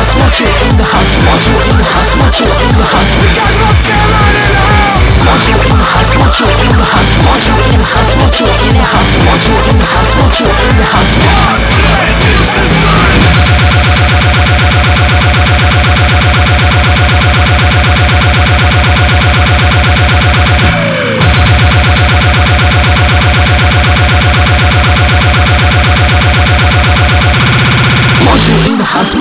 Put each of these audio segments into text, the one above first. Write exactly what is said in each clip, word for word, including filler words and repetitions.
house, want you in the house, want you in the house, want you in the house. We got rock and roll in the house. Want you in the house, want you in the house, want you in the house, want you in the house, want you in the house, want you in the house. One, two, this is want you in the house.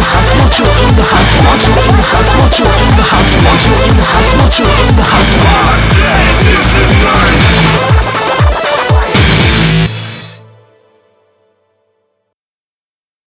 Want you in the house, want you in the house, want you in the house, want you in the house.